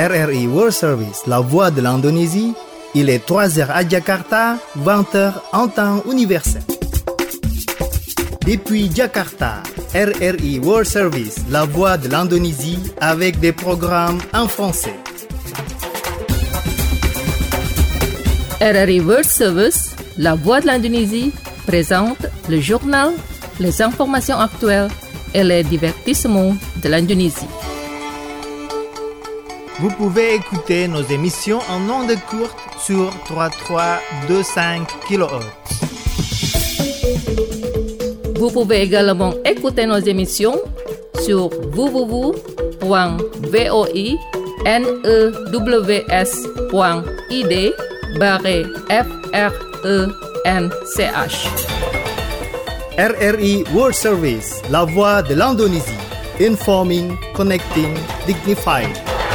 RRI World Service, la voix de l'Indonésie. Il est 3h à Jakarta, 20h en temps universel. Depuis Jakarta, RRI World Service, la voix de l'Indonésie, avec des programmes en français. RRI World Service, la voix de l'Indonésie, présente le journal, les informations actuelles et les divertissements de l'Indonésie. Vous pouvez écouter nos émissions en ondes courtes sur 3325 kHz. Vous pouvez également écouter nos émissions sur www.voinews.id/FRENCH. RRI World Service, la voix de l'Indonésie. Informing, connecting, dignified.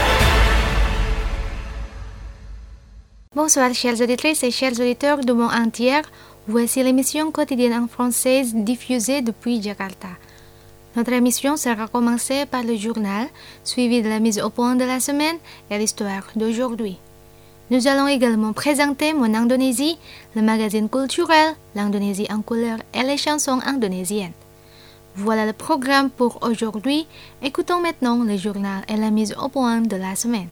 Bonsoir chers auditrices et chers auditeurs du monde entier. Voici l'émission quotidienne en français diffusée depuis Jakarta. Notre émission sera commencée par le journal, suivi de la mise au point de la semaine et l'histoire d'aujourd'hui. Nous allons également présenter Mon Indonésie, le magazine culturel, l'Indonésie en couleur et les chansons indonésiennes. Voilà le programme pour aujourd'hui. Écoutons maintenant le journal et la mise au point de la semaine.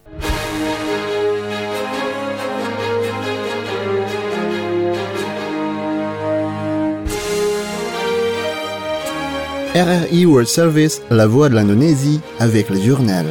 RRI World Service, la voix de l'Indonésie, avec le journal.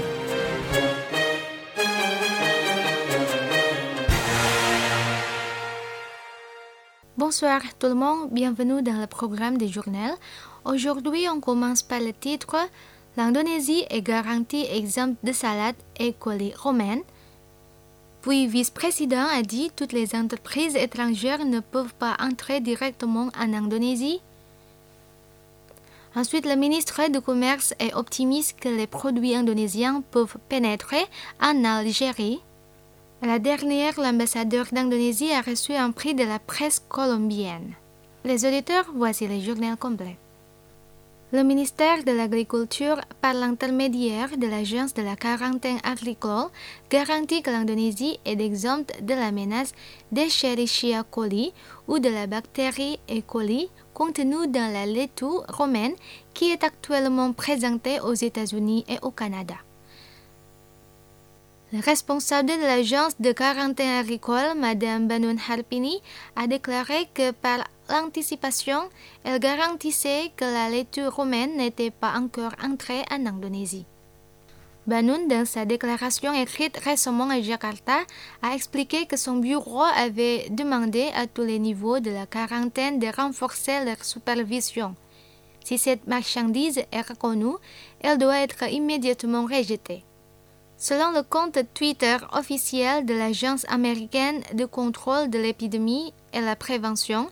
Bonsoir tout le monde, bienvenue dans le programme du journal. Aujourd'hui, on commence par le titre « L'Indonésie est garantie exempte de salade et colis romains ». Puis, vice-président a dit « Toutes les entreprises étrangères ne peuvent pas entrer directement en Indonésie ». Ensuite, le ministre du Commerce est optimiste que les produits indonésiens peuvent pénétrer en Algérie. La dernière, l'ambassadeur d'Indonésie a reçu un prix de la presse colombienne. Les auditeurs, voici le journal complet. Le ministère de l'Agriculture, par l'intermédiaire de l'Agence de la quarantaine agricole, garantit que l'Indonésie est exempte de la menace d'Escherichia coli ou de la bactérie E. coli contenue dans la laitue romaine qui est actuellement présentée aux États-Unis et au Canada. Le responsable de l'agence de quarantaine agricole, Madame Banun Harpini, a déclaré que par l'anticipation, elle garantissait que la laitue romaine n'était pas encore entrée en Indonésie. Banun, dans sa déclaration écrite récemment à Jakarta, a expliqué que son bureau avait demandé à tous les niveaux de la quarantaine de renforcer leur supervision. Si cette marchandise est reconnue, elle doit être immédiatement rejetée. Selon le compte Twitter officiel de l'Agence américaine de contrôle de l'épidémie et la prévention,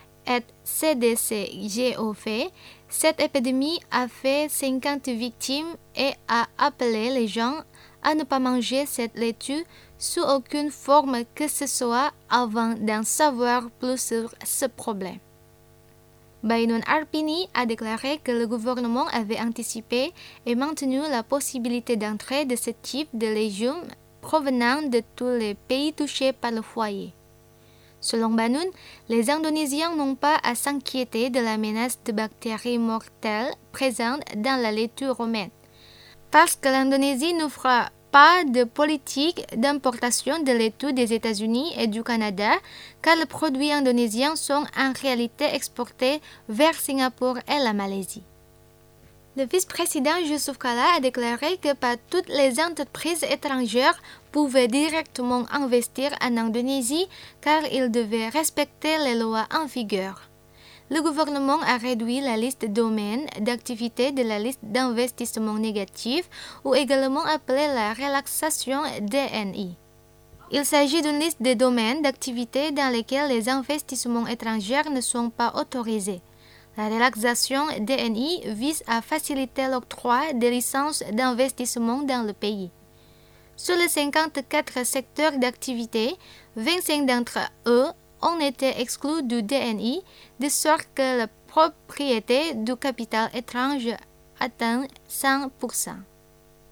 @CDC-GOV, cette épidémie a fait 50 victimes et a appelé les gens à ne pas manger cette laitue sous aucune forme que ce soit avant d'en savoir plus sur ce problème. Banun Harpini a déclaré que le gouvernement avait anticipé et maintenu la possibilité d'entrée de ce type de légumes provenant de tous les pays touchés par le foyer. Selon Banun, les Indonésiens n'ont pas à s'inquiéter de la menace de bactéries mortelles présentes dans la laitue romaine, parce que l'Indonésie n'offre pas de politique d'importation de laitue des États-Unis et du Canada, car les produits indonésiens sont en réalité exportés vers Singapour et la Malaisie. Le vice-président Yusuf Kala a déclaré que pas toutes les entreprises étrangères pouvaient directement investir en Indonésie car ils devaient respecter les lois en vigueur. Le gouvernement a réduit la liste de domaines d'activité de la liste d'investissement négatif ou également appelée la relaxation DNI. Il s'agit d'une liste de domaines d'activité dans lesquels les investissements étrangers ne sont pas autorisés. La relaxation DNI vise à faciliter l'octroi des licences d'investissement dans le pays. Sur les 54 secteurs d'activité, 25 d'entre eux ont été exclus du DNI, de sorte que la propriété du capital étranger atteint 100%.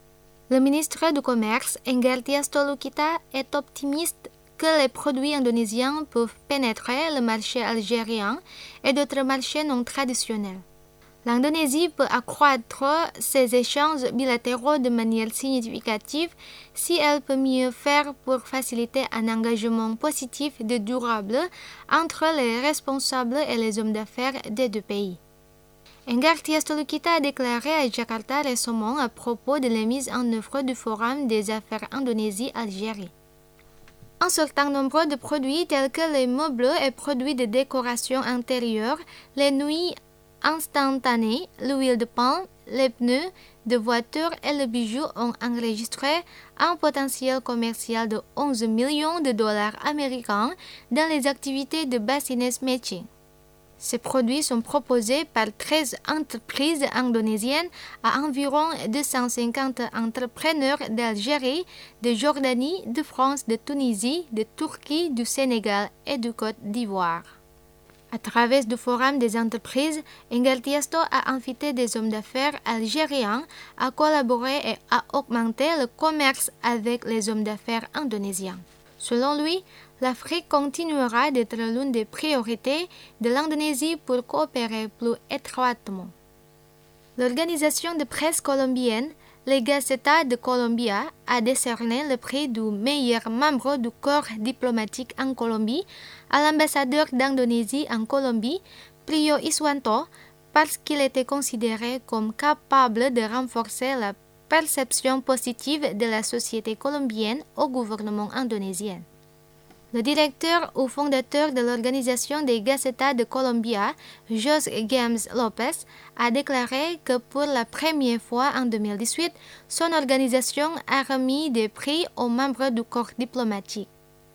Le ministre du Commerce, Enggartia Stolokita, est optimiste que les produits indonésiens peuvent pénétrer le marché algérien et d'autres marchés non traditionnels. L'Indonésie peut accroître ses échanges bilatéraux de manière significative si elle peut mieux faire pour faciliter un engagement positif et durable entre les responsables et les hommes d'affaires des deux pays. Enggartia Stolokita a déclaré à Jakarta récemment à propos de la mise en œuvre du Forum des affaires Indonésie-Algérie. Un certain nombre de produits tels que les meubles et produits de décoration intérieure, les nouilles instantanées, l'huile de palme, les pneus de voitures et le bijou ont enregistré un potentiel commercial de 11 millions de dollars américains dans les activités de business matching. Ces produits sont proposés par 13 entreprises indonésiennes à environ 250 entrepreneurs d'Algérie, de Jordanie, de France, de Tunisie, de Turquie, du Sénégal et de Côte d'Ivoire. À travers le Forum des entreprises, Enggartia Sto a invité des hommes d'affaires algériens à collaborer et à augmenter le commerce avec les hommes d'affaires indonésiens. Selon lui, l'Afrique continuera d'être l'une des priorités de l'Indonésie pour coopérer plus étroitement. L'organisation de presse colombienne, la Gaceta de Colombia, a décerné le prix du meilleur membre du corps diplomatique en Colombie à l'ambassadeur d'Indonésie en Colombie, Prio Iswanto, parce qu'il était considéré comme capable de renforcer la perception positive de la société colombienne au gouvernement indonésien. Le directeur ou fondateur de l'organisation des Gaceta de Colombia, José James Lopez, a déclaré que pour la première fois en 2018, son organisation a remis des prix aux membres du corps diplomatique.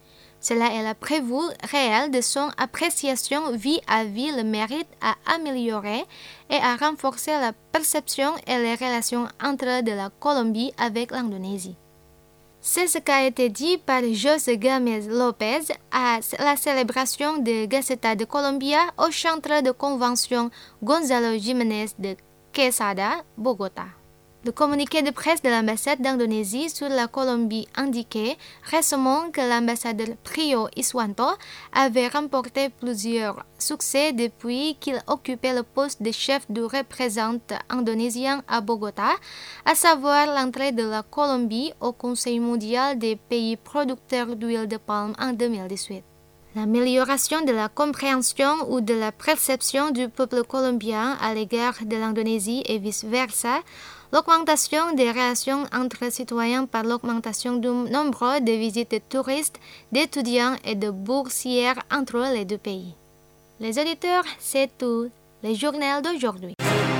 Cela est la preuve réelle de son appréciation vis-à-vis le mérite à améliorer et à renforcer la perception et les relations entre de la Colombie avec l'Indonésie. C'est ce qu'a été dit par José Gámez López à la célébration de Gaceta de Colombia au centre de convention Gonzalo Jiménez de Quesada, Bogota. Le communiqué de presse de l'ambassade d'Indonésie sur la Colombie indiquait récemment que l'ambassadeur Prio Iswanto avait remporté plusieurs succès depuis qu'il occupait le poste de chef du représentant indonésien à Bogota, à savoir l'entrée de la Colombie au Conseil mondial des pays producteurs d'huile de palme en 2018. L'amélioration de la compréhension ou de la perception du peuple colombien à l'égard de l'Indonésie et vice-versa, l'augmentation des relations entre citoyens par l'augmentation du nombre de visites de touristes, d'étudiants et de boursières entre les deux pays. Les auditeurs, c'est tout. Le journal d'aujourd'hui.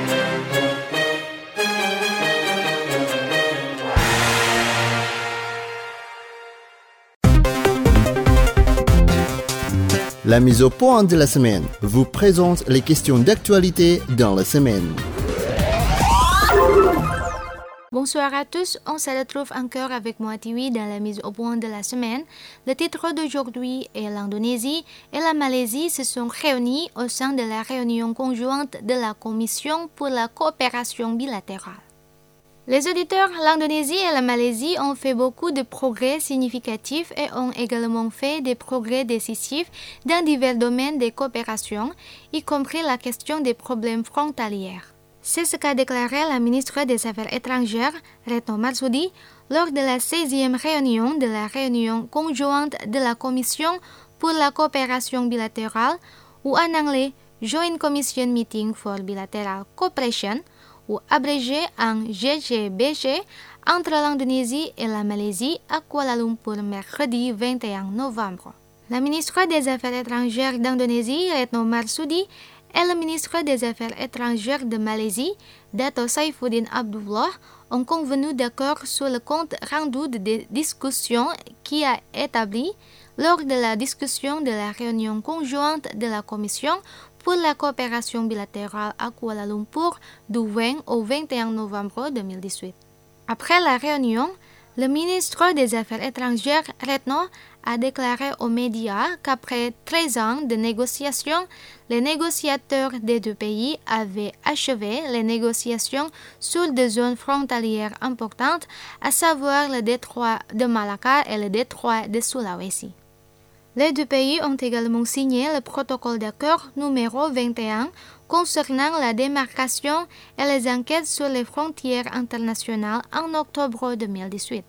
La mise au point de la semaine vous présente les questions d'actualité dans la semaine. Bonsoir à tous, on se retrouve encore avec moi Tiwi dans la mise au point de la semaine. Le titre d'aujourd'hui est l'Indonésie et la Malaisie se sont réunis au sein de la réunion conjointe de la Commission pour la coopération bilatérale. Les auditeurs, l'Indonésie et la Malaisie ont fait beaucoup de progrès significatifs et ont également fait des progrès décisifs dans divers domaines de coopération, y compris la question des problèmes frontaliers. C'est ce qu'a déclaré la ministre des Affaires étrangères, Retno Marsudi, lors de la 16e réunion de la réunion conjointe de la Commission pour la coopération bilatérale, ou en anglais Joint Commission Meeting for Bilateral Cooperation, ou abrégé en GCBC, entre l'Indonésie et la Malaisie à Kuala Lumpur mercredi 21 novembre. La ministre des Affaires étrangères d'Indonésie, Retno Marsudi, et le ministre des Affaires étrangères de Malaisie, Dato Saifuddin Abdullah, ont convenu d'accord sur le compte rendu de discussion qui a établi lors de la discussion de la réunion conjointe de la Commission pour la coopération bilatérale à Kuala Lumpur du 20 au 21 novembre 2018. Après la réunion, le ministre des Affaires étrangères, Retno, a déclaré aux médias qu'après 13 ans de négociations, les négociateurs des deux pays avaient achevé les négociations sur des zones frontalières importantes, à savoir le détroit de Malacca et le détroit de Sulawesi. Les deux pays ont également signé le protocole d'accord numéro 21 concernant la démarcation et les enquêtes sur les frontières internationales en octobre 2018.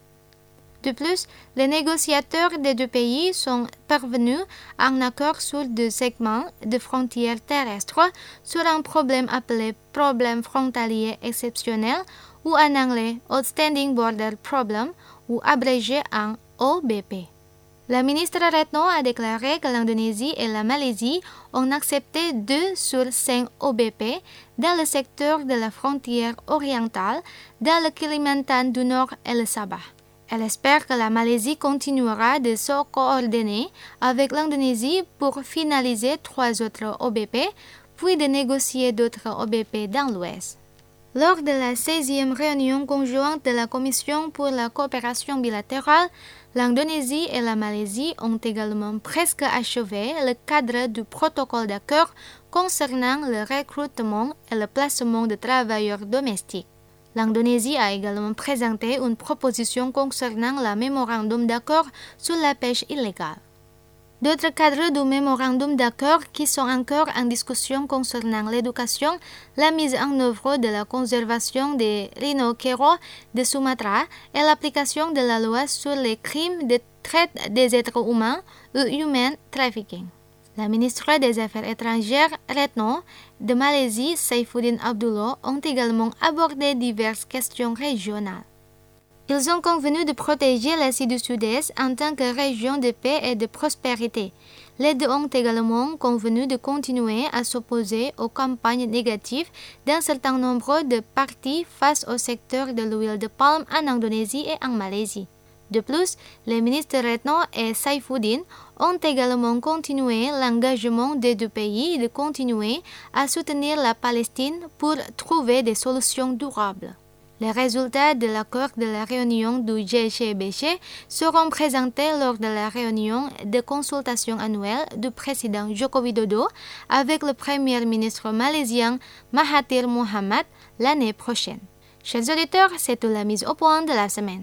De plus, les négociateurs des deux pays sont parvenus à un accord sur deux segments de frontières terrestres sur un problème appelé problème frontalier exceptionnel ou en anglais Outstanding Border Problem ou abrégé en OBP. La ministre Retno a déclaré que l'Indonésie et la Malaisie ont accepté 2 sur 5 OBP dans le secteur de la frontière orientale, dans le Kalimantan du Nord et le Sabah. Elle espère que la Malaisie continuera de se coordonner avec l'Indonésie pour finaliser 3 autres OBP, puis de négocier d'autres OBP dans l'Ouest. Lors de la 16e réunion conjointe de la Commission pour la coopération bilatérale, l'Indonésie et la Malaisie ont également presque achevé le cadre du protocole d'accord concernant le recrutement et le placement de travailleurs domestiques. L'Indonésie a également présenté une proposition concernant le mémorandum d'accord sur la pêche illégale. D'autres cadres du mémorandum d'accord qui sont encore en discussion concernant l'éducation, la mise en œuvre de la conservation des rhinocéros de Sumatra et l'application de la loi sur les crimes de traite des êtres humains ou human trafficking. La ministre des Affaires étrangères, Retno, de Malaisie, Saifuddin Abdullah, ont également abordé diverses questions régionales. Ils ont convenu de protéger l'Asie du Sud-Est en tant que région de paix et de prospérité. Les deux ont également convenu de continuer à s'opposer aux campagnes négatives d'un certain nombre de partis face au secteur de l'huile de palme en Indonésie et en Malaisie. De plus, les ministres Retno et Saifuddin ont également continué l'engagement des deux pays de continuer à soutenir la Palestine pour trouver des solutions durables. Les résultats de l'accord de la réunion du GCBC seront présentés lors de la réunion de consultation annuelle du président Joko Widodo avec le premier ministre malaisien Mahathir Mohamad l'année prochaine. Chers auditeurs, c'est la mise au point de la semaine.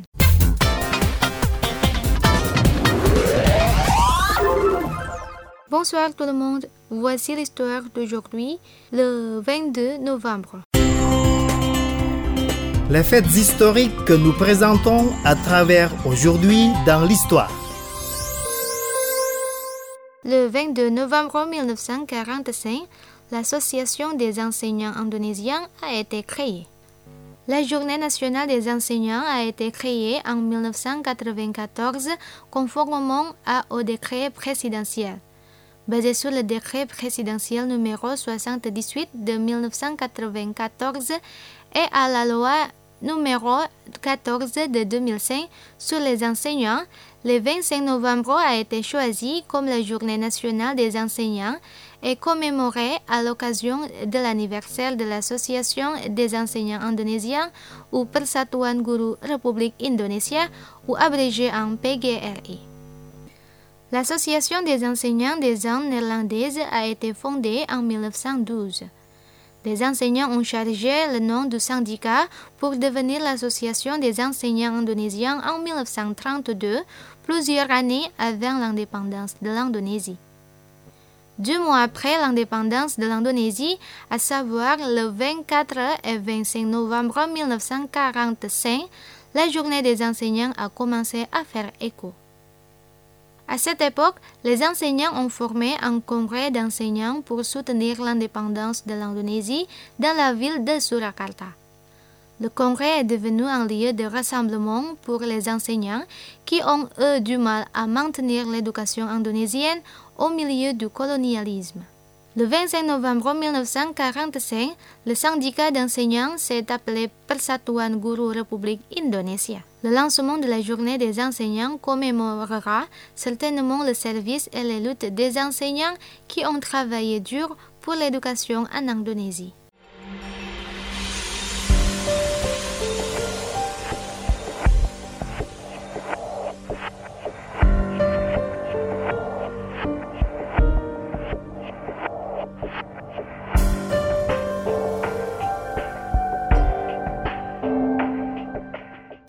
Bonsoir tout le monde, voici l'histoire d'aujourd'hui, le 22 novembre. Les faits historiques que nous présentons à travers aujourd'hui dans l'histoire. Le 22 novembre 1945, l'Association des enseignants indonésiens a été créée. La Journée nationale des enseignants a été créée en 1994 conformément au décret présidentiel. Basé sur le décret présidentiel numéro 78 de 1994 et à la loi numéro 14 de 2005 sur les enseignants, le 25 novembre a été choisi comme la Journée nationale des enseignants et commémoré à l'occasion de l'anniversaire de l'Association des enseignants indonésiens ou Persatuan Guru Republik Indonesia ou abrégé en PGRI. L'Association des enseignants des Indes néerlandaises a été fondée en 1912. Les enseignants ont chargé le nom du syndicat pour devenir l'Association des enseignants indonésiens en 1932, plusieurs années avant l'indépendance de l'Indonésie. 2 mois après l'indépendance de l'Indonésie, à savoir le 24 et 25 novembre 1945, la journée des enseignants a commencé à faire écho. À cette époque, les enseignants ont formé un congrès d'enseignants pour soutenir l'indépendance de l'Indonésie dans la ville de Surakarta. Le congrès est devenu un lieu de rassemblement pour les enseignants qui ont eu du mal à maintenir l'éducation indonésienne au milieu du colonialisme. Le 25 novembre 1945, le syndicat d'enseignants s'est appelé Persatuan Guru Republik Indonesia. Le lancement de la journée des enseignants commémorera certainement le service et les luttes des enseignants qui ont travaillé dur pour l'éducation en Indonésie.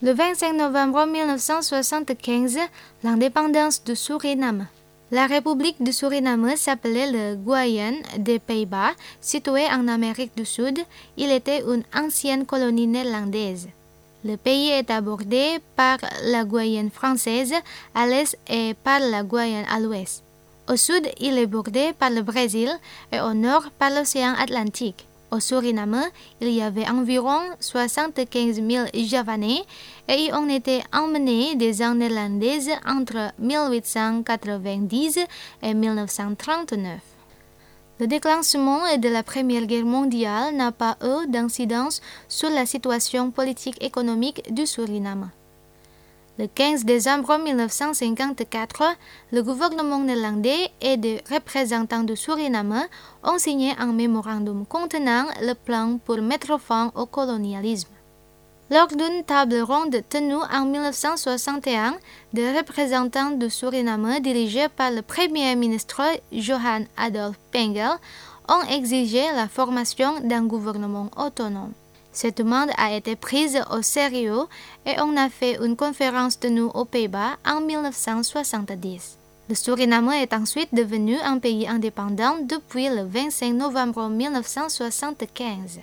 Le 25 novembre 1975, l'indépendance du Suriname. La République du Suriname s'appelait le Guyane des Pays-Bas, située en Amérique du Sud. Il était une ancienne colonie néerlandaise. Le pays est abordé par la Guyane française à l'est et par la Guyane à l'ouest. Au sud, il est bordé par le Brésil et au nord par l'océan Atlantique. Au Suriname, il y avait environ 75 000 Javanais et y ont été emmenés des ans néerlandaises entre 1890 et 1939. Le déclenchement de la Première Guerre mondiale n'a pas eu d'incidence sur la situation politique-économique du Suriname. Le 15 décembre 1954, le gouvernement néerlandais et des représentants du Suriname ont signé un mémorandum contenant le plan pour mettre fin au colonialisme. Lors d'une table ronde tenue en 1961, des représentants du Suriname dirigés par le Premier ministre Johan Adolf Pengel ont exigé la formation d'un gouvernement autonome. Cette demande a été prise au sérieux et on a fait une conférence tenue aux Pays-Bas en 1970. Le Suriname est ensuite devenu un pays indépendant depuis le 25 novembre 1975.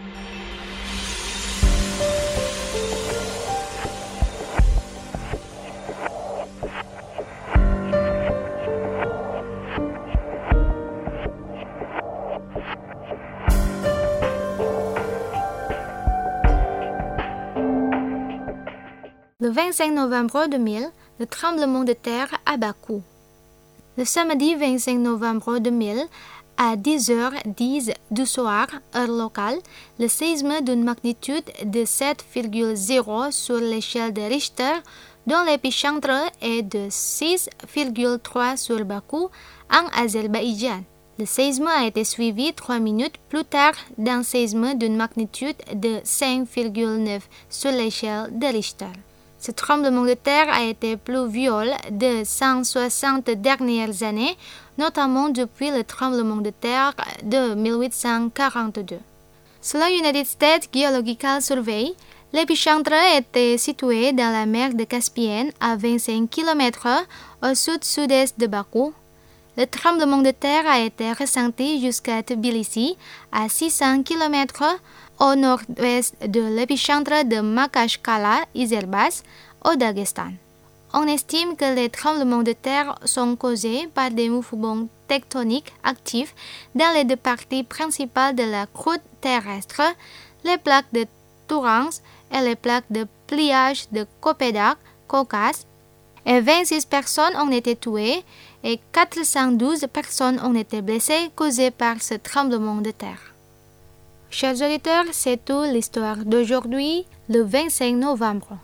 Le 25 novembre 2000, le tremblement de terre à Bakou. Le samedi 25 novembre 2000, à 10h10 du soir, heure locale, le séisme d'une magnitude de 7,0 sur l'échelle de Richter, dont l'épicentre est de 6,3 sur Bakou, en Azerbaïdjan. Le séisme a été suivi 3 minutes plus tard d'un séisme d'une magnitude de 5,9 sur l'échelle de Richter. Ce tremblement de terre a été plus violent de 160 dernières années, notamment depuis le tremblement de terre de 1842. Selon United States Geological Survey, l'épicentre était situé dans la mer de Caspienne à 25 km au sud-sud-est de Bakou. Le tremblement de terre a été ressenti jusqu'à Tbilissi, à 600 km au nord-ouest de l'épicentre de Makashkala, Izerbas, au Daghestan. On estime que les tremblements de terre sont causés par des mouvements tectoniques actifs dans les deux parties principales de la croûte terrestre, les plaques de Tourance et les plaques de pliage de Kopédak, Caucase, et 26 personnes ont été tuées et 412 personnes ont été blessées causées par ce tremblement de terre. Chers auditeurs, c'est tout l'histoire d'aujourd'hui, le 25 novembre.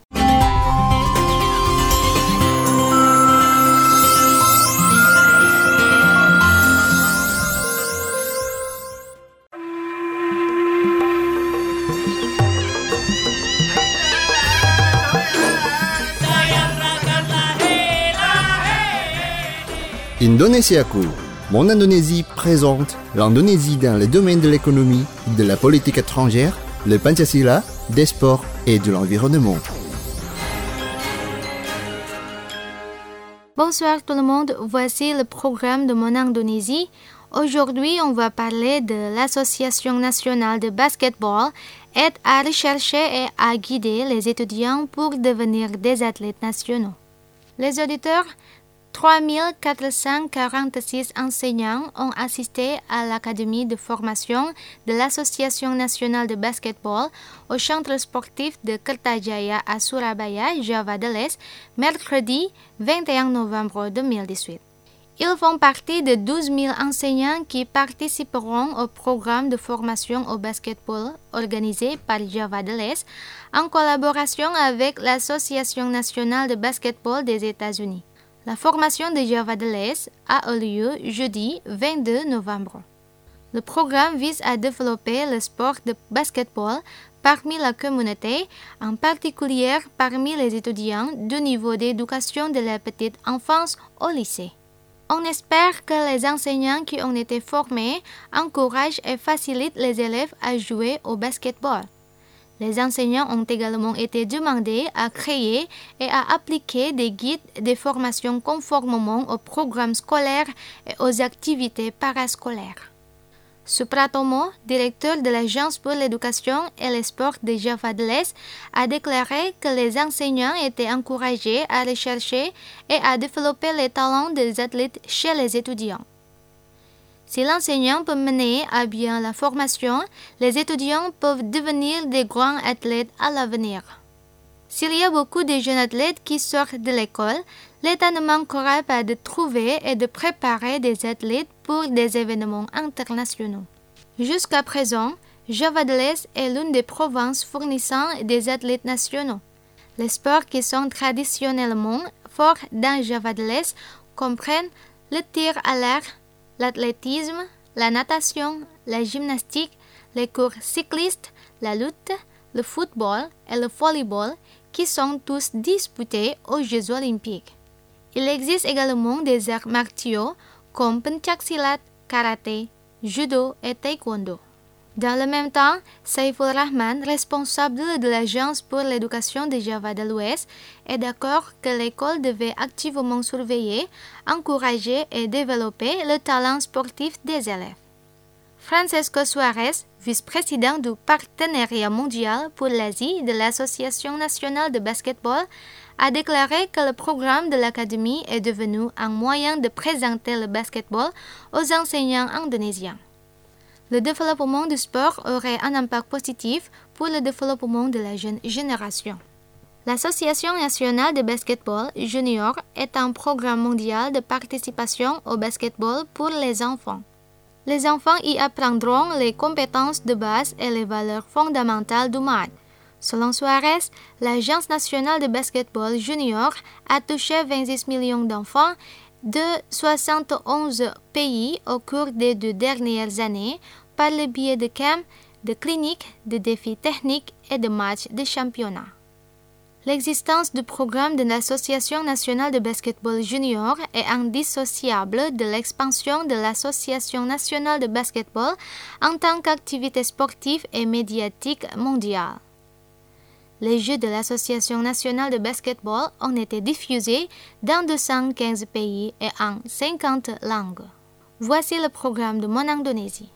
Indonesiaku. Mon Indonésie présente l'Indonésie dans le domaine de l'économie, de la politique étrangère, le Pancasila, des sports et de l'environnement. Bonsoir tout le monde, voici le programme de Mon Indonésie. Aujourd'hui, on va parler de l'Association nationale de basketball aide à rechercher et à guider les étudiants pour devenir des athlètes nationaux. Les auditeurs, 3446 enseignants ont assisté à l'Académie de formation de l'Association nationale de basketball au centre sportif de Kertajaya à Surabaya, Java de l'Est, mercredi 21 novembre 2018. Ils font partie de 12 000 enseignants qui participeront au programme de formation au basketball organisé par Java de l'Est en collaboration avec l'Association nationale de basketball des États-Unis. La formation de Java de l'Est a eu lieu jeudi 22 novembre. Le programme vise à développer le sport de basketball parmi la communauté, en particulier parmi les étudiants du niveau d'éducation de la petite enfance au lycée. On espère que les enseignants qui ont été formés encouragent et facilitent les élèves à jouer au basketball. Les enseignants ont également été demandés à créer et à appliquer des guides de formation conformément aux programmes scolaires et aux activités parascolaires. Supratomo, directeur de l'Agence pour l'éducation et le sport de Java de l'Est, a déclaré que les enseignants étaient encouragés à rechercher et à développer les talents des athlètes chez les étudiants. Si l'enseignant peut mener à bien la formation, les étudiants peuvent devenir des grands athlètes à l'avenir. S'il y a beaucoup de jeunes athlètes qui sortent de l'école, l'État ne manquera pas de trouver et de préparer des athlètes pour des événements internationaux. Jusqu'à présent, Java de l'Est est l'une des provinces fournissant des athlètes nationaux. Les sports qui sont traditionnellement forts dans Java de l'Est comprennent le tir à l'arc, l'athlétisme, la natation, la gymnastique, les courses cyclistes, la lutte, le football et le volleyball qui sont tous disputés aux Jeux olympiques. Il existe également des arts martiaux comme pencaksilat, karaté, judo et taekwondo. Dans le même temps, Saiful Rahman, responsable de l'Agence pour l'éducation de Java de l'Ouest, est d'accord que l'école devait activement surveiller, encourager et développer le talent sportif des élèves. Francesco Suarez, vice-président du Partenariat mondial pour l'Asie de l'Association nationale de basketball, a déclaré que le programme de l'Académie est devenu un moyen de présenter le basketball aux enseignants indonésiens. Le développement du sport aurait un impact positif pour le développement de la jeune génération. L'Association nationale de basketball junior est un programme mondial de participation au basketball pour les enfants. Les enfants y apprendront les compétences de base et les valeurs fondamentales du match. Selon Suarez, l'Agence nationale de basketball junior a touché 26 millions d'enfants de 71 pays au cours des 2 dernières années par le biais de camps, de cliniques, de défis techniques et de matchs de championnat. L'existence du programme de l'Association nationale de basketball junior est indissociable de l'expansion de l'Association nationale de basketball en tant qu'activité sportive et médiatique mondiale. Les Jeux de l'Association nationale de basketball ont été diffusés dans 215 pays et en 50 langues. Voici le programme de Mon Indonésie.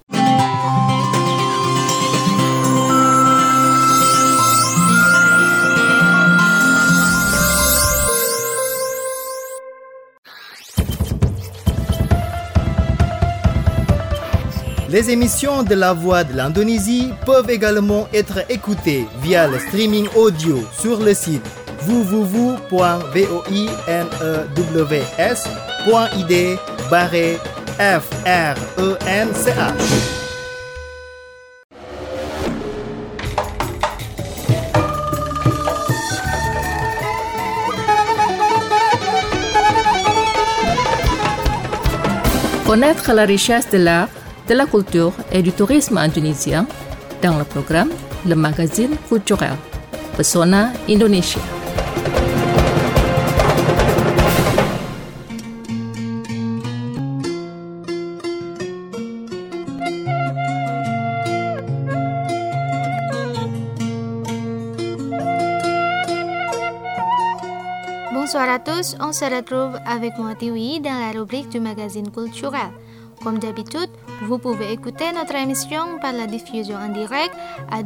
Les émissions de La Voix de l'Indonésie peuvent également être écoutées via le streaming audio sur le site www.voinews.id/FRENCH. Connaître la richesse de l'art, de la culture et du tourisme indonésien dans le programme Le Magazine Culturel, Pesona Indonesia. Bonsoir à tous, on se retrouve avec moi Tiwi dans la rubrique du magazine culturel. Comme d'habitude, vous pouvez écouter notre émission par la diffusion en direct à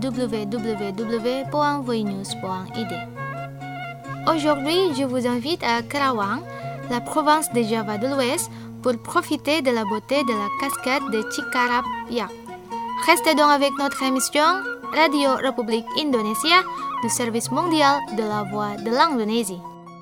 www.voinews.id. Aujourd'hui, je vous invite à Kerawang, la province de Java de l'Ouest, pour profiter de la beauté de la cascade de Cikarapiak. Restez donc avec notre émission Radio République Indonésia du service mondial de la voix de l'Indonésie.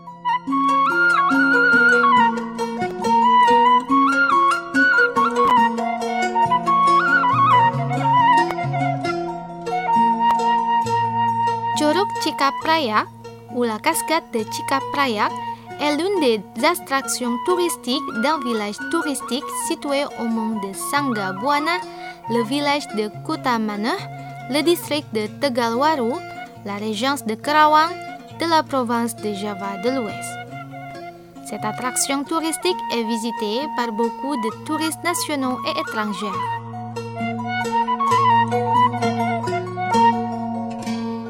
Curug Cikarapiak, ou la cascade de Cikarapiak, est l'une des attractions touristiques d'un village touristique situé au mont de Sangga Buana, le village de Kutamanoh, le district de Tegalwaru, la région de Kerawang, de la province de Java de l'Ouest. Cette attraction touristique est visitée par beaucoup de touristes nationaux et étrangers.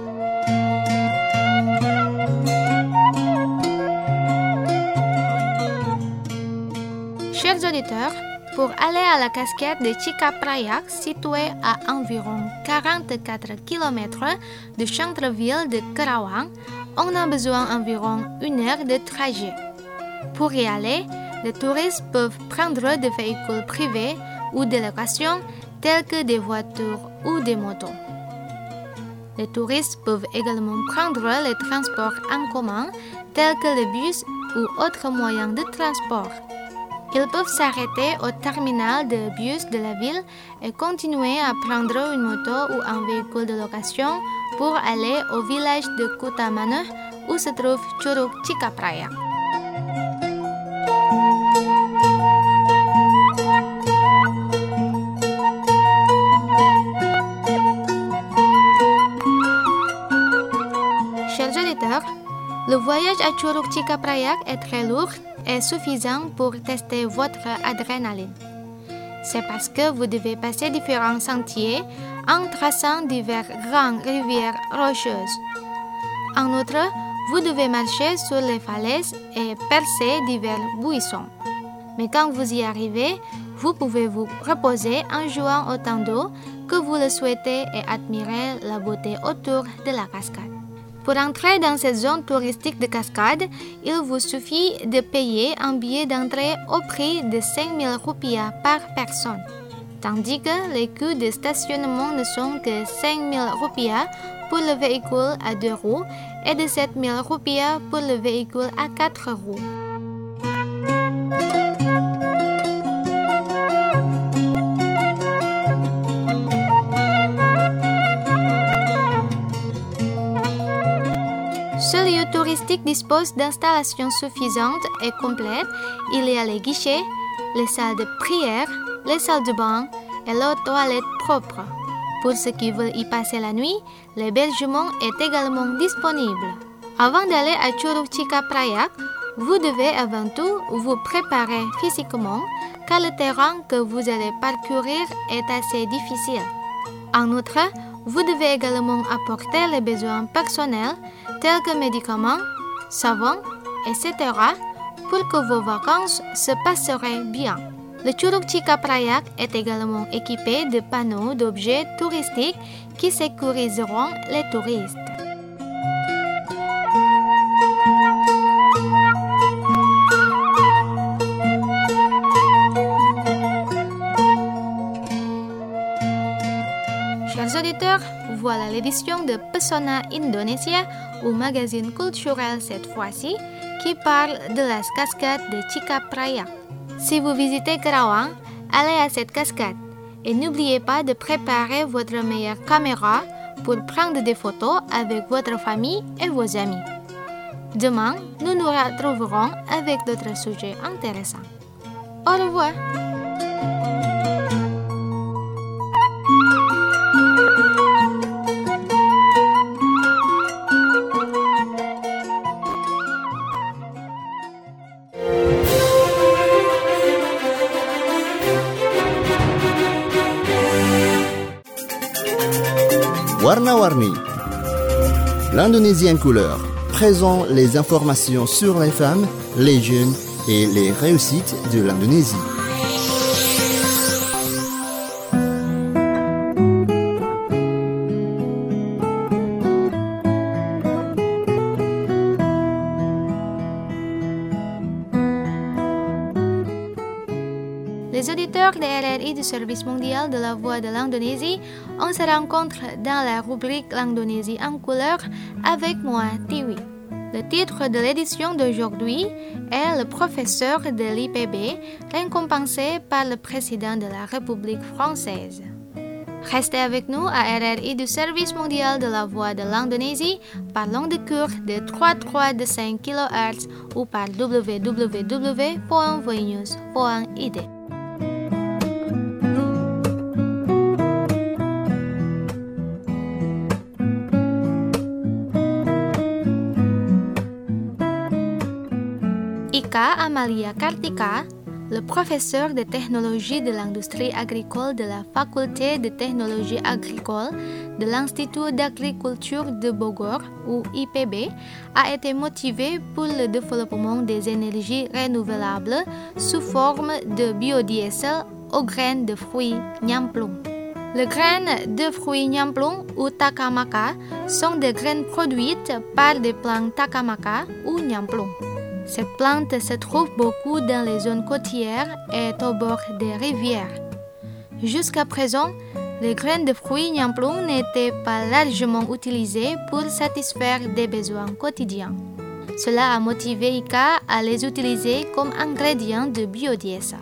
Chers auditeurs, pour aller à la cascade de Chikaprayak, située à environ 44 km du centre-ville de Kerawang, on a besoin d'environ 1 heure de trajet. Pour y aller, les touristes peuvent prendre des véhicules privés ou de location tels que des voitures ou des motos. Les touristes peuvent également prendre les transports en commun tels que les bus ou autres moyens de transport. Ils peuvent s'arrêter au terminal de bus de la ville et continuer à prendre une moto ou un véhicule de location pour aller au village de Kutamanu où se trouve Curug Chikaprayak. Chers auditeurs, le voyage à Curug Chikaprayak est très lourd et suffisant pour tester votre adrénaline. C'est parce que vous devez passer différents sentiers en traçant diverses grandes rivières rocheuses. En outre, vous devez marcher sur les falaises et percer divers buissons. Mais quand vous y arrivez, vous pouvez vous reposer en jouant autant d'eau que vous le souhaitez et admirer la beauté autour de la cascade. Pour entrer dans cette zone touristique de cascade, il vous suffit de payer un billet d'entrée au prix de 5,000 roupias par personne, tandis que les coûts de stationnement ne sont que 5,000 roupias pour le véhicule à 2 roues et de 7,000 roupias pour le véhicule à 4 roues. Ce lieu touristique dispose d'installations suffisantes et complètes. Il y a les guichets, les salles de prière, les salles de bain et les toilettes propres. Pour ceux qui veulent y passer la nuit, l'hébergement est également disponible. Avant d'aller à Curug Chikaprayak, vous devez avant tout vous préparer physiquement car le terrain que vous allez parcourir est assez difficile. En outre, vous devez également apporter les besoins personnels tels que médicaments, savon, etc. pour que vos vacances se passeraient bien. Le Curug Chikaprayak est également équipé de panneaux d'objets touristiques qui sécuriseront les touristes. Chers auditeurs, voilà l'édition de Pesona Indonesia, ou magazine culturel cette fois-ci, qui parle de la cascade de Chikaprayak. Si vous visitez Kerawang, allez à cette cascade et n'oubliez pas de préparer votre meilleure caméra pour prendre des photos avec votre famille et vos amis. Demain, nous nous retrouverons avec d'autres sujets intéressants. Au revoir! Warna-Warni. L'Indonésie en couleur présente les informations sur les femmes, les jeunes et les réussites de l'Indonésie. Les auditeurs de RRI du Service mondial de la voix de l'Indonésie, on se rencontre dans la rubrique L'Indonésie en couleur avec moi, Tiwi. Le titre de l'édition d'aujourd'hui est Le professeur de l'IPB, récompensé par le président de la République française. Restez avec nous à RRI du Service mondial de la voix de l'Indonésie par longue de cours de 3,5 kHz ou par www.voinews.id. Ika Amalia Kartika le professeur de technologie de l'industrie agricole de la faculté de technologie agricole de l'Institut d'agriculture de Bogor, ou IPB, a été motivé pour le développement des énergies renouvelables sous forme de biodiesel aux graines de fruits nyamplung. Les graines de fruits nyamplung ou takamaka sont des graines produites par des plantes takamaka ou nyamplung. Cette plante se trouve beaucoup dans les zones côtières et au bord des rivières. Jusqu'à présent, les graines de fruits nyamplung n'étaient pas largement utilisées pour satisfaire des besoins quotidiens. Cela a motivé ICA à les utiliser comme ingrédients de biodiesel.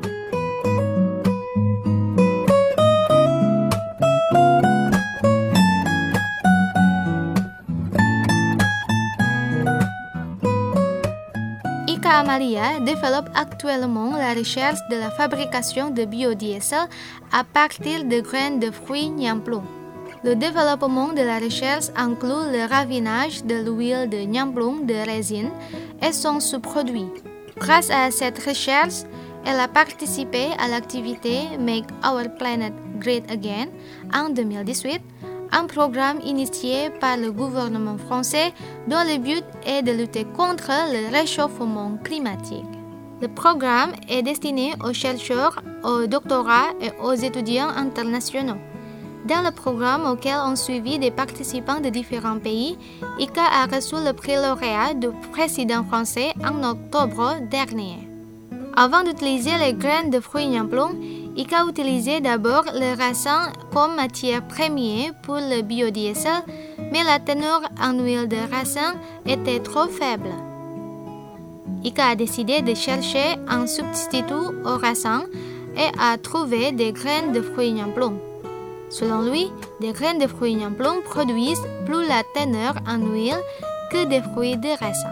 ICA Amalia développe actuellement la recherche de la fabrication de biodiesel à partir de graines de fruits nyamplung. Le développement de la recherche inclut le raffinage de l'huile de nyamplung de résine et son sous-produit. Grâce à cette recherche, elle a participé à l'activité Make Our Planet Great Again en 2018, un programme initié par le gouvernement français dont le but est de lutter contre le réchauffement climatique. Le programme est destiné aux chercheurs, aux doctorats et aux étudiants internationaux. Dans le programme auquel ont suivi des participants de différents pays, ICA a reçu le prix lauréat du président français en octobre dernier. Avant d'utiliser les graines de fruits nyamplung, ICA utilisait d'abord le raisin comme matière première pour le biodiesel, mais la teneur en huile de raisin était trop faible. ICA a décidé de chercher un substitut au raisin et a trouvé des graines de fruits nyamplung. Selon lui, des graines de fruits nyamplung produisent plus la teneur en huile que des fruits de raisin.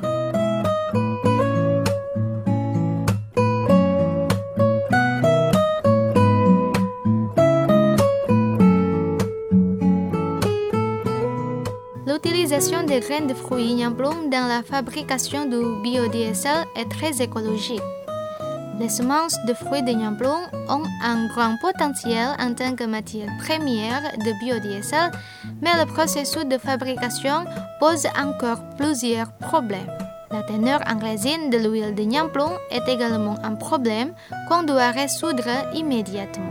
L'utilisation des graines de fruits nyamplung dans la fabrication du biodiesel est très écologique. Les semences de fruits de nyamplung ont un grand potentiel en tant que matière première de biodiesel, mais le processus de fabrication pose encore plusieurs problèmes. La teneur en résine de l'huile de nyamplung est également un problème qu'on doit résoudre immédiatement.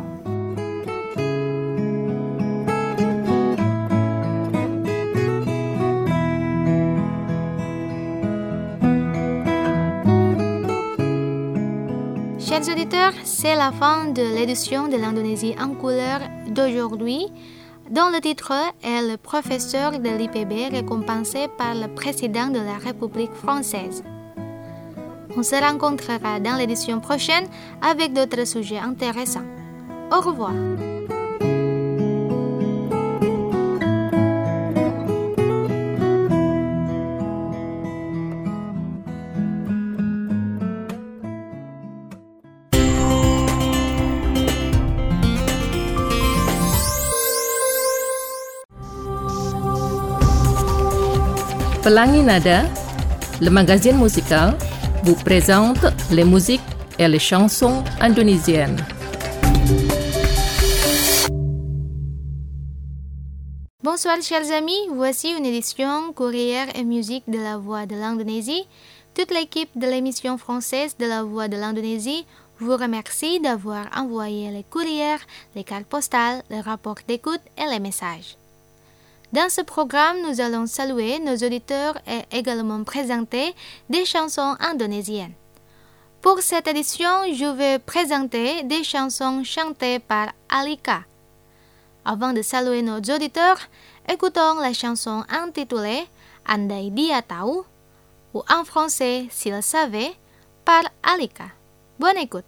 Chers auditeurs, c'est la fin de l'édition de l'Indonésie en couleur d'aujourd'hui, dont le titre est le professeur de l'IPB récompensé par le président de la République française. On se rencontrera dans l'édition prochaine avec d'autres sujets intéressants. Au revoir. Pelangi Nada, le magazine musical, vous présente les musiques et les chansons indonésiennes. Bonsoir chers amis, voici une édition courrier et musique de la Voix de l'Indonésie. Toute l'équipe de l'émission française de la Voix de l'Indonésie vous remercie d'avoir envoyé les courriers, les cartes postales, les rapports d'écoute et les messages. Dans ce programme, nous allons saluer nos auditeurs et également présenter des chansons indonésiennes. Pour cette édition, je vais présenter des chansons chantées par Alika. Avant de saluer nos auditeurs, écoutons la chanson intitulée Andai Dia Tahu, ou en français S'il savait, par Alika. Bonne écoute.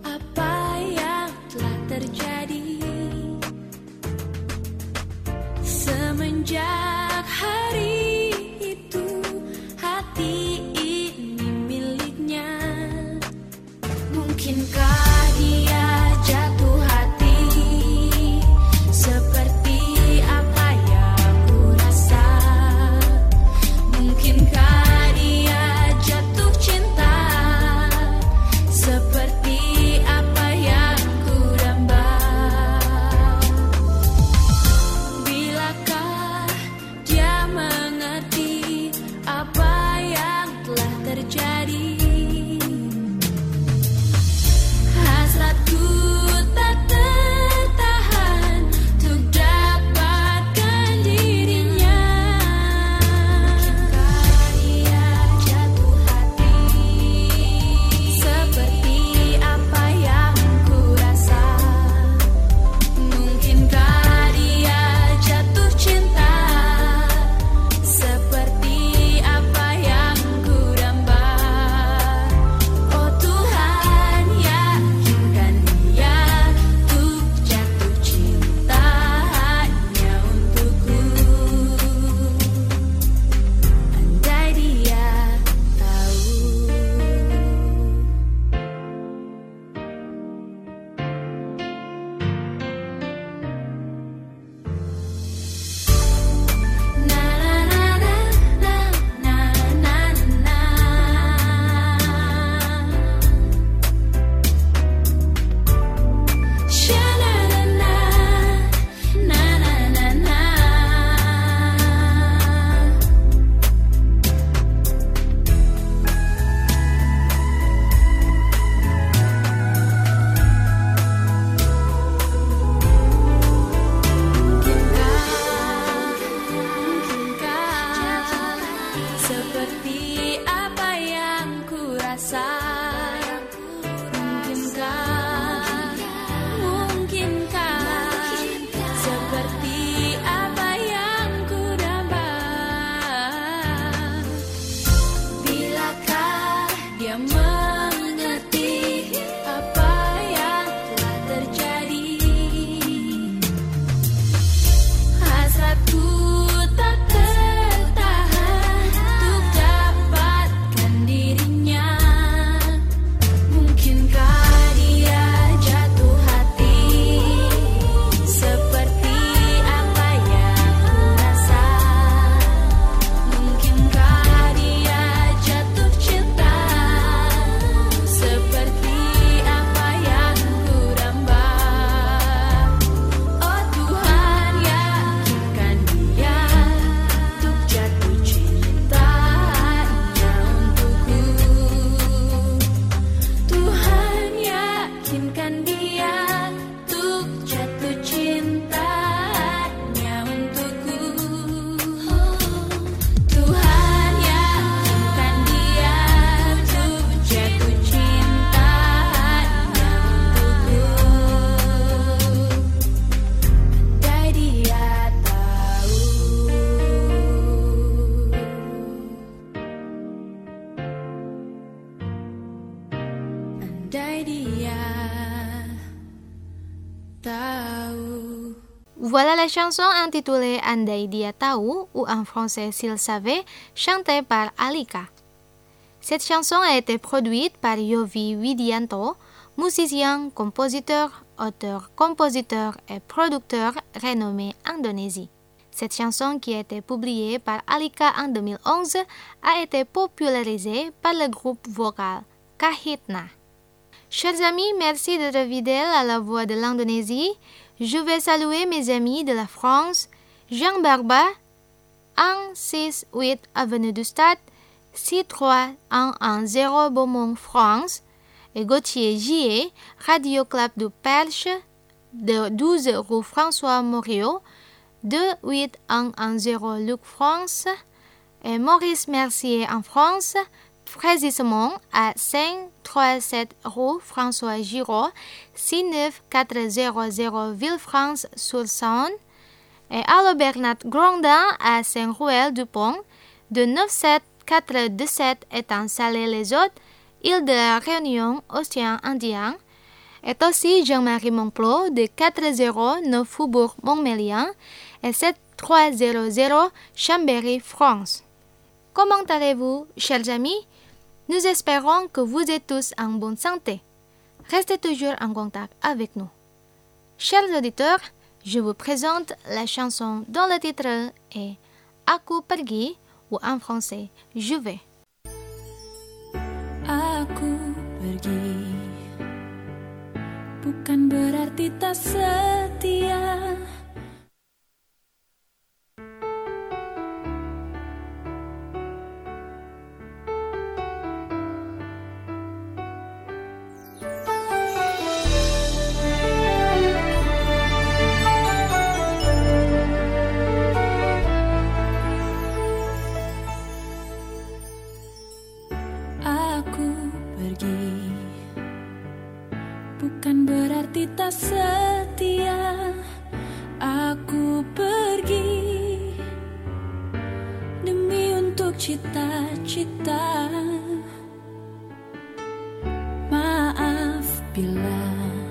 Terjadi la chanson intitulée Andai Dia Tahu ou en français S'il Savait, chantée par Alika. Cette chanson a été produite par Yofi Widianto, musicien, compositeur, auteur, compositeur et producteur renommé Indonésie. Cette chanson qui a été publiée par Alika en 2011 a été popularisée par le groupe vocal Kahitna. Chers amis, merci d'être fidèles à la voix de l'Indonésie. Je vais saluer mes amis de la France, Jean Barba, 168 Avenue du Stade, 63110 Beaumont, France, et Gauthier Gier, Radio Club du Perche, de 12 rue François Moreau, 2810 Luc, France, et Maurice Mercier en France, précisément à 537 rue François Giraud, 69400 Villefranche-sur-Saône, et Allo Bernard Grondin à Saint-Rouel-du-Pont, de 97427 Étangs-Salés-les-Hôtes, île de la Réunion, Océan Indien, et aussi Jean-Marie Monclos de 409 Faubourg Montmélian et 7300 Chambéry, France. Comment allez-vous, chers amis? Nous espérons que vous êtes tous en bonne santé. Restez toujours en contact avec nous. Chers auditeurs, je vous présente la chanson dont le titre est Aku Pergi ou en français Je vais. Aku pergi, bukan berarti tak setia. Bukan berarti tak setia. Aku pergi demi untuk cita-cita. Maaf bila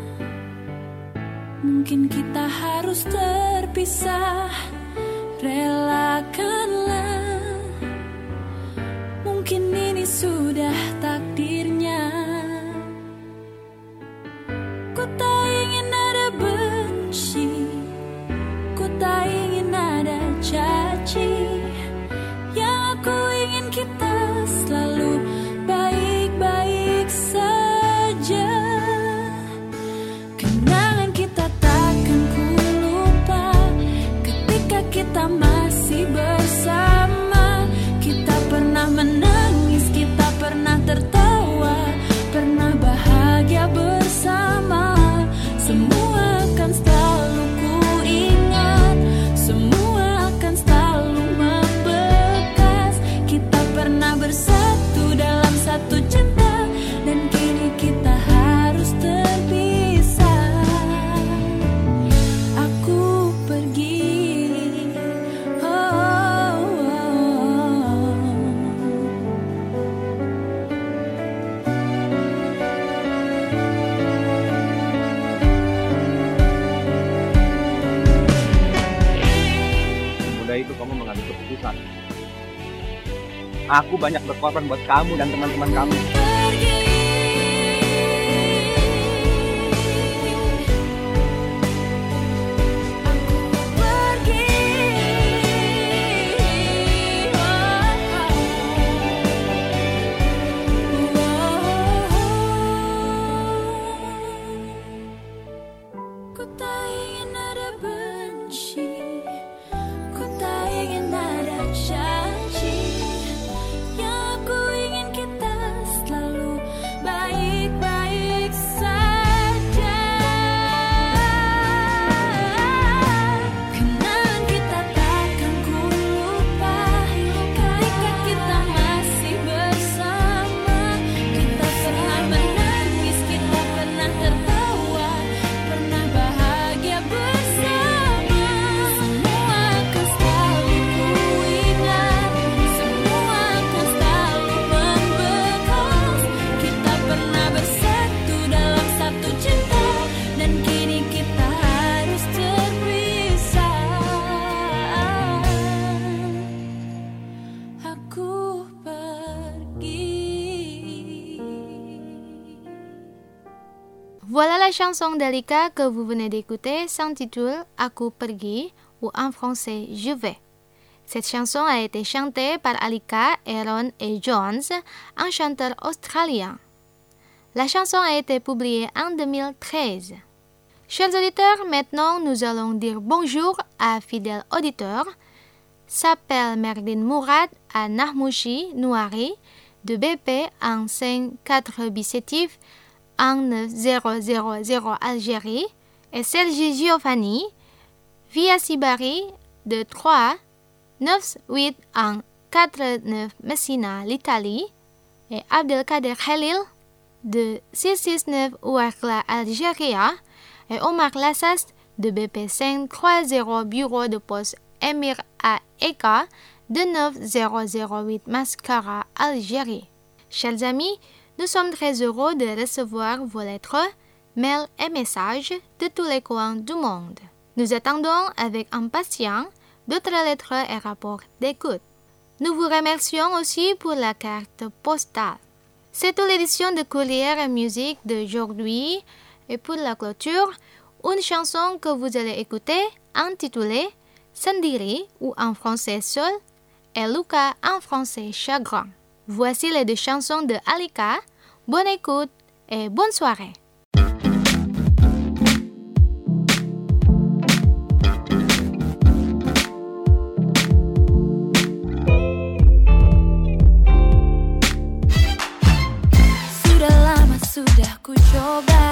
mungkin kita harus terpisah. Relakanlah, mungkin ini sudah takdirnya. Ku tak ingin ada benci, ku tak ingin ada caci. Yang aku ingin kita selalu baik-baik saja. Kenangan kita takkan ku lupa ketika kita masih bersama. Kita pernah menangis, kita pernah tertawa, pernah bahagia bersama. Semua akan selalu ku ingat, semua akan selalu membekas. Kita pernah bersatu dalam satu cinta, dan kini kita harus terpisah. Aku pergi, itu kamu mengambil keputusan. Aku banyak berkorban buat kamu dan teman-teman kamu. Yang aku ingin kita selalu la chanson d'Alika que vous venez d'écouter s'intitule Aku pergi ou en français Je vais. Cette chanson a été chantée par Alika, Aaron et Jones, un chanteur australien. La chanson a été publiée en 2013. Chers auditeurs, maintenant nous allons dire bonjour à fidèle auditeur. S'appelle Merdine Mourad à Nahmouchi, Nouari, de BP en 54 Bicetif en 9000 Algérie, et Sergi Giovanni, via Sibari de 3 98 en 49 Messina, l'Italie, et Abdelkader Khalil de 669 Ouargla, Algérie, et Omar Lassas de BP 530 Bureau de Poste Emir à Eka de 9008 Mascara, Algérie. Chers amis, nous sommes très heureux de recevoir vos lettres, mails et messages de tous les coins du monde. Nous attendons avec impatience d'autres lettres et rapports d'écoute. Nous vous remercions aussi pour la carte postale. C'est toute l'édition de Courrier et Musique d'aujourd'hui, et pour la clôture, une chanson que vous allez écouter intitulée Sendiri ou en français Seul et Luka en français Chagrin. Voici les deux chansons de Alika. Bonne écoute et bonne soirée. Sudah lama sudah ku coba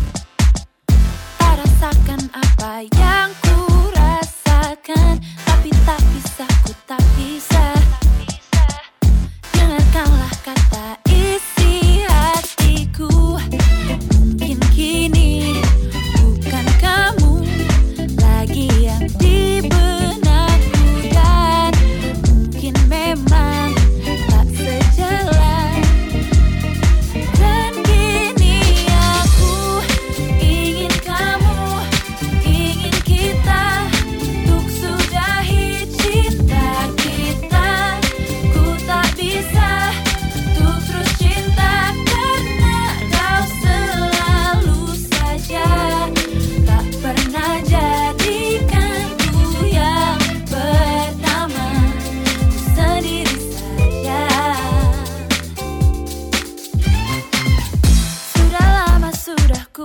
rasakan apa yang ku rasakan, tapi tak bisa, ku tak bisa. Dengarkanlah kata isi hatiku. Mungkin kini bukan kamu lagi yang di benakku, dan mungkin memang tak sejalan. Dan kini aku ingin kamu, ingin kita untuk sudahi cinta kita. Ku tak bisa untuk terus cinta karena kau selalu saja tak pernah jadikanku yang pertama. Ku sendiri saja. Sudah lama sudah ku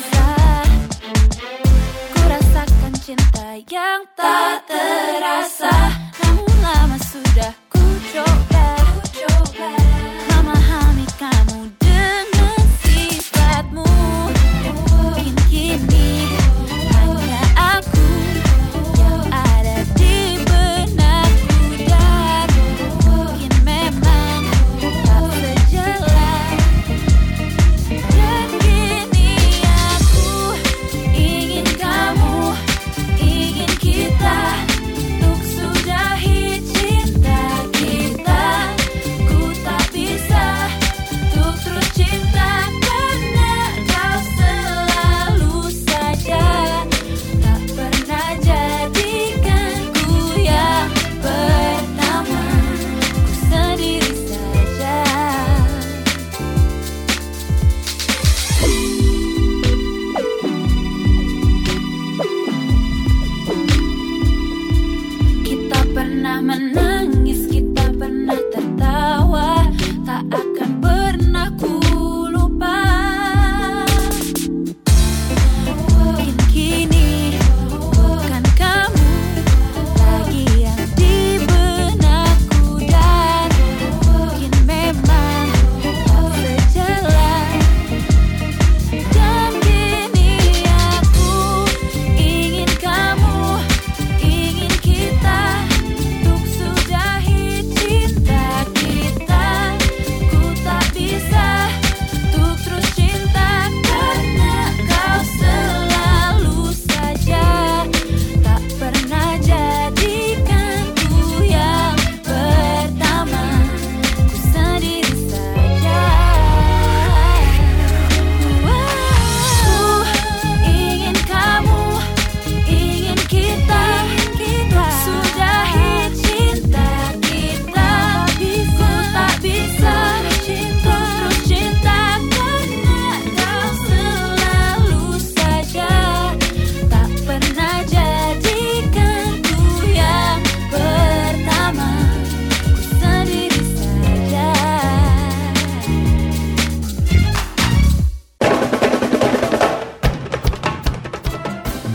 rasakan cinta yang tak terasa. Namun lama sudah ku coba memahami kamu dengan sifatmu. Mungkin kini hanya aku yang ada di benakku, dan mungkin memang tak sejalan. Dan kini aku ingin kamu, ingin kita untuk sudahi cinta kita. Ku tak bisa untuk terus cinta karena kau selalu saja tak pernah jadikanku yang pertama. Ku sendiri saja. Kita pernah menangis, kita pernah tertawa, tak akan pernah ku lupa. Mungkin kini bukan kamu lagi yang di benakku, dan mungkin memang tak sejalan. Dan kini aku ingin kamu, ingin kita untuk sudahi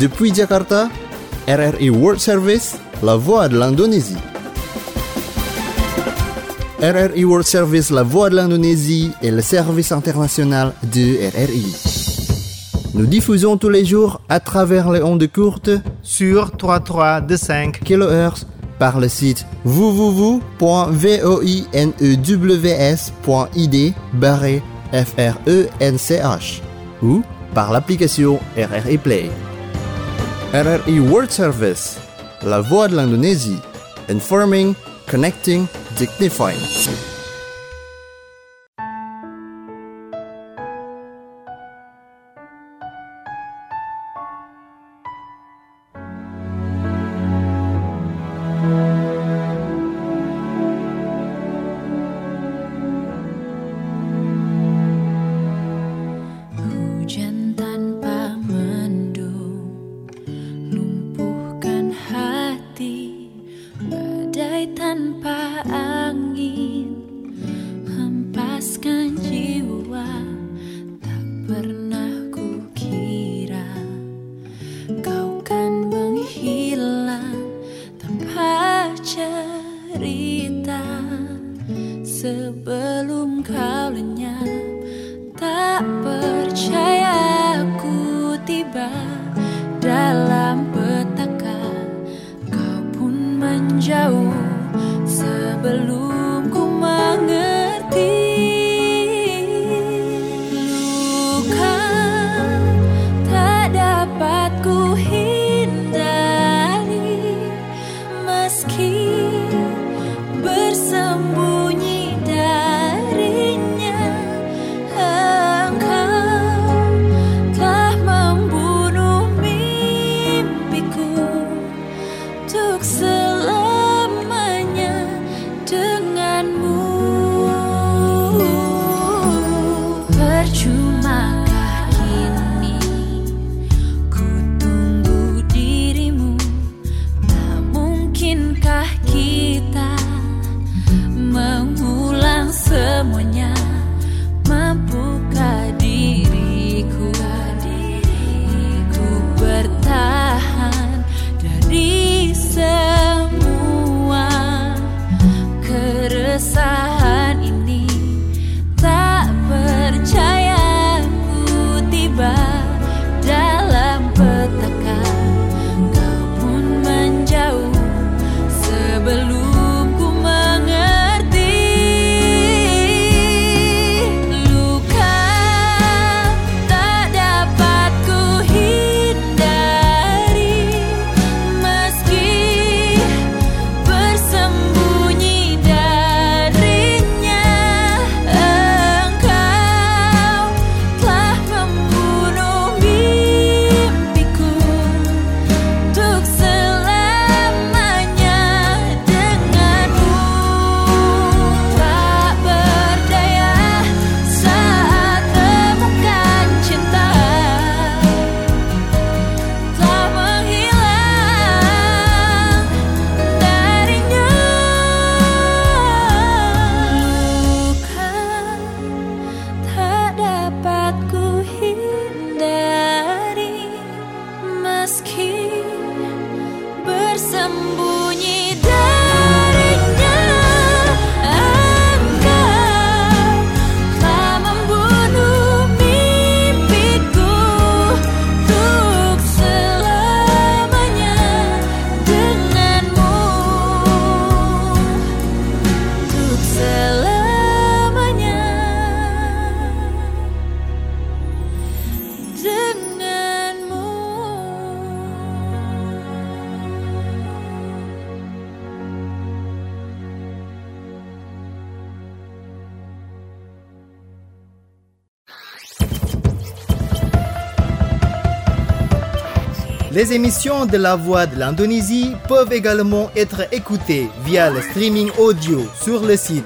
Depuis Jakarta, RRI World Service, la voix de l'Indonésie. RRI World Service, la voix de l'Indonésie est le service international de RRI. Nous diffusons tous les jours à travers les ondes courtes sur 3325 kHz par le site www.voinews.id/FRENCH ou par l'application RRI Play. RRI World Service, la voix de l'Indonésie, informing, connecting, dignifying. Sebelum kau lenyap, tak percaya ku tiba dalam petaka. Kau pun menjauh sebelum ku mengerti. Luka tak dapat ku hindari, meski bersembunyi semuanya. Mampukah diriku bertahan dari semua keresahan ini? Tak percaya ku tiba dalam petaka. Kau pun menjauh sebelum ku mengerti. Les émissions de la voix de l'Indonésie peuvent également être écoutées via le streaming audio sur le site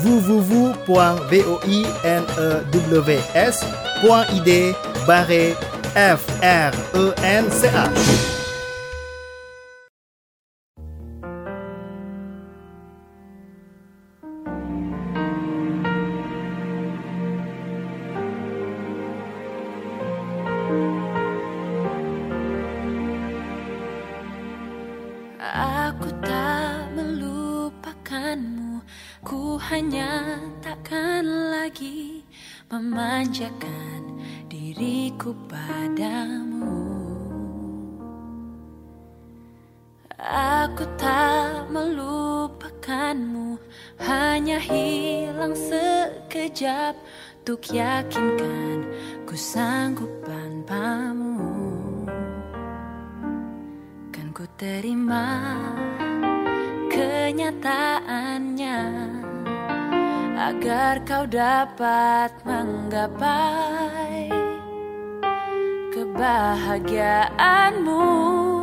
www.voinews.id/FRENCH. Aku tak melupakanmu, ku hanya takkan lagi memanjakan diriku padamu. Aku tak melupakanmu, hanya hilang sekejap untuk yakinkan ku sanggup tanpamu. Kan ku terima kenyataannya agar kau dapat menggapai kebahagiaanmu.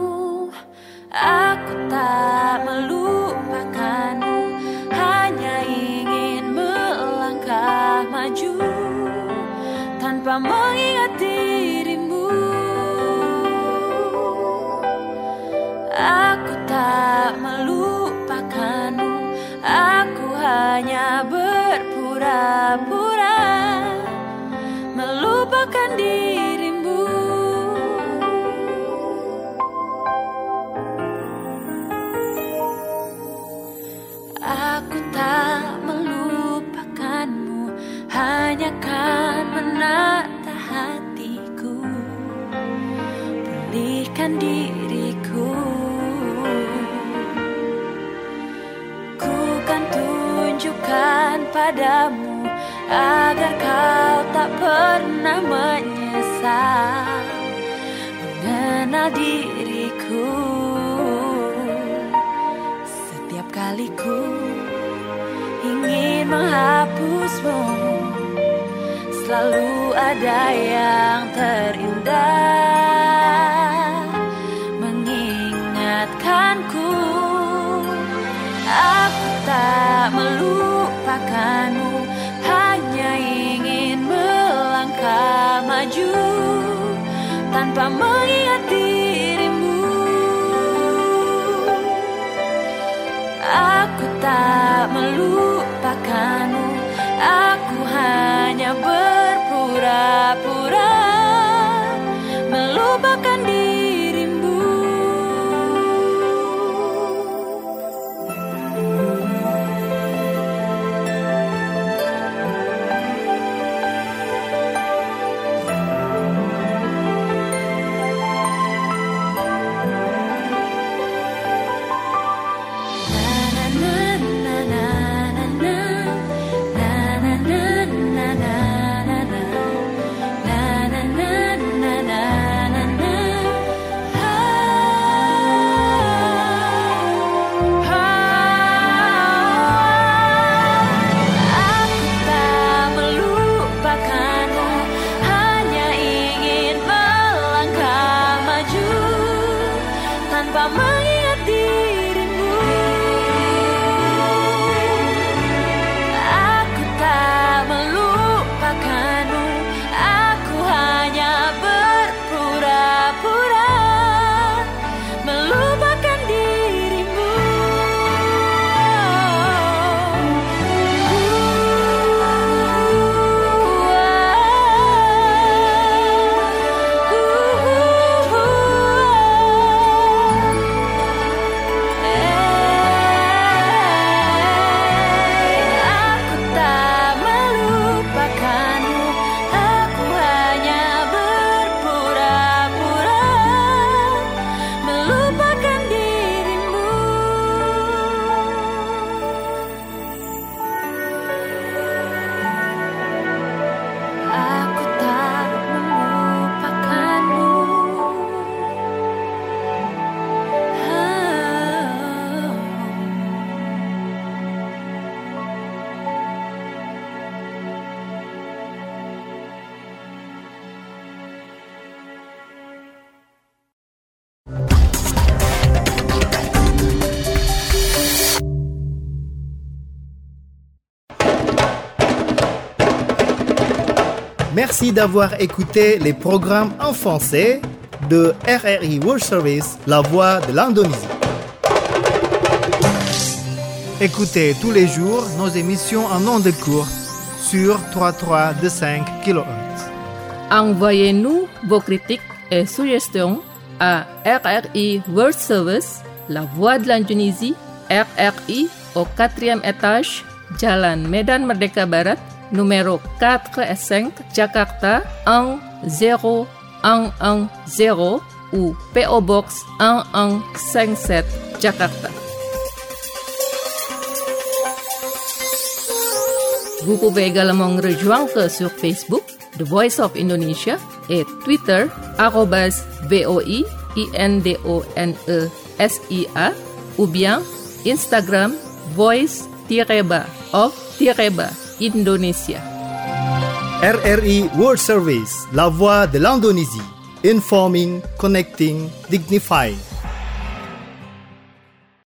Aku tak melupakanmu, hanya ingin melangkah maju tanpa mengingat dirimu. Aku tak melupakanmu, aku hanya berpura-pura melupakan dirimu. Aku tak melupakanmu, hanya kan menata hatiku, pulihkan diriku. Ku kan tunjukkan padamu agar kau tak pernah menyesal mengenal diriku. Setiap kali ku ingin menghapusmu, selalu ada yang terindah mengingatkanku. Aku tak melupakanmu, hanya ingin melangkah maju tanpa mengingat dirimu. Aku tak melupakanmu, aku hanya berpura-pura melupakan dirimu. Merci d'avoir écouté les programmes en français de RRI World Service, la voix de l'Indonésie. Écoutez tous les jours nos émissions en ondes courtes sur 3325 kHz. Envoyez-nous vos critiques et suggestions à RRI World Service, La Voix de l'Indonésie, RRI, au 4e étage, Jalan Medan Merdeka Barat, numéro 4 et 5, Jakarta 10110 ou PO Box 1157, Jakarta. Vous pouvez également nous rejoindre sur Facebook, The Voice of Indonesia, et Twitter, @VOIINDONESIA, ou bien Instagram, voice-of-Indonesia. RRI World Service, la voix de l'Indonésie. Informing, connecting, dignifying.